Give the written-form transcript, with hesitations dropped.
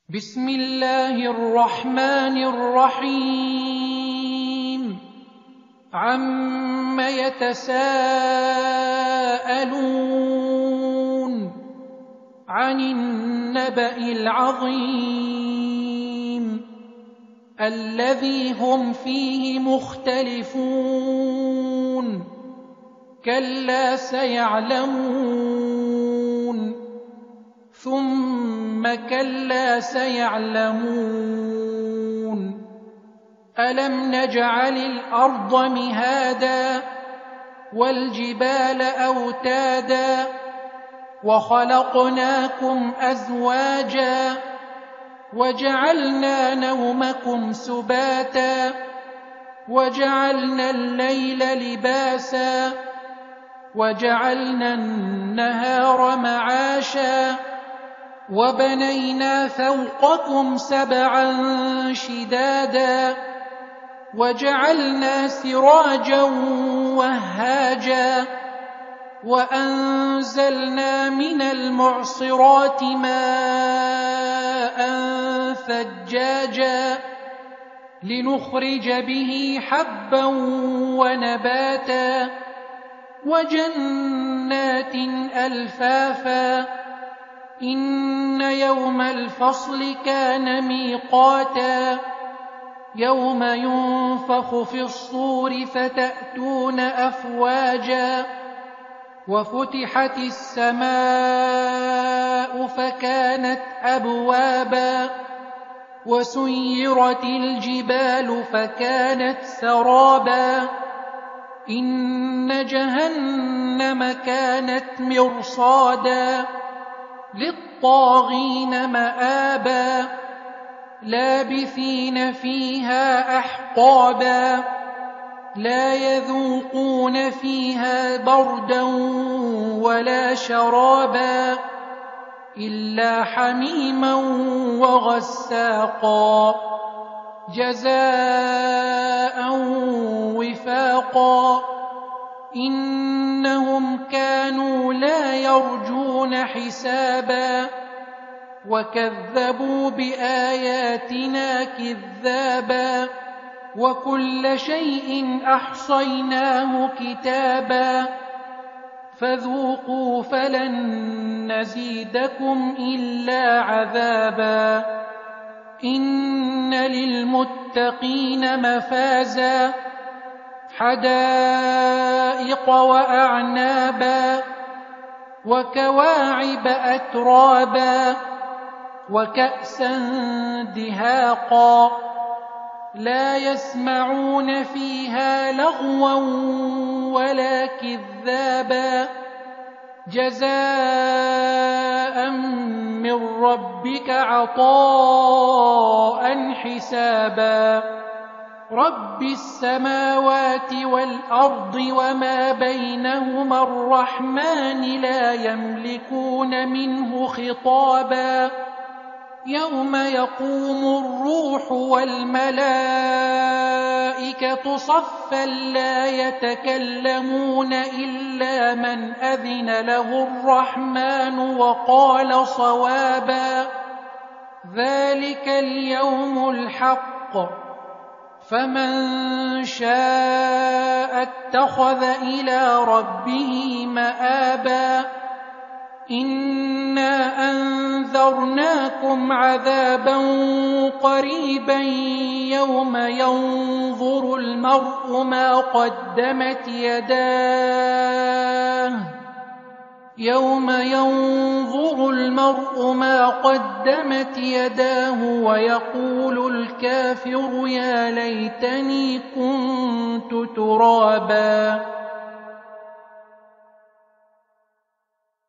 بسم الله الرحمن الرحيم عم يتساءلون عن النبأ العظيم الذي هم فيه مختلفون كلا سيعلمون ثم كلا سيعلمون ألم نجعل الأرض مهادا والجبال أوتادا وخلقناكم أزواجا وجعلنا نومكم سباتا وجعلنا الليل لباسا وجعلنا النهار معاشا وبنينا فوقكم سبعا شدادا وجعلنا سراجا وهاجا وأنزلنا من المعصرات ماء ثجاجا لنخرج به حبا ونباتا وجنات ألفافا إن يوم الفصل كان ميقاتا يوم ينفخ في الصور فتأتون أفواجا وفتحت السماء فكانت أبوابا وسيرت الجبال فكانت سرابا إن جهنم كانت مرصادا للطاغين مآبا لابثين فيها أحقابا لا يذوقون فيها بردا ولا شرابا إلا حميما وغساقا جزاء وفاقا إنهم كانوا لا يرجون حسابا وكذبوا بآياتنا كذابا وكل شيء أحصيناه كتابا فذوقوا فلن نزيدكم إلا عذابا إن للمتقين مفازا حدائق وأعنابا وكواعب أترابا وكأسا دهاقا لا يسمعون فيها لغوا ولا كذابا جزاء من ربك عطاء حسابا رب السماوات والأرض وما بينهما الرحمن لا يملكون منه خطابا يوم يقوم الروح والملائكة صفا لا يتكلمون إلا من أذن له الرحمن وقال صوابا ذلك اليوم الحق فمن شاء اتخذ إلى ربه مآبا إنا أنذرناكم عذابا قريبا يوم ينظر المرء ما قدمت يداه ويقول الكافر يا ليتني كنت ترابا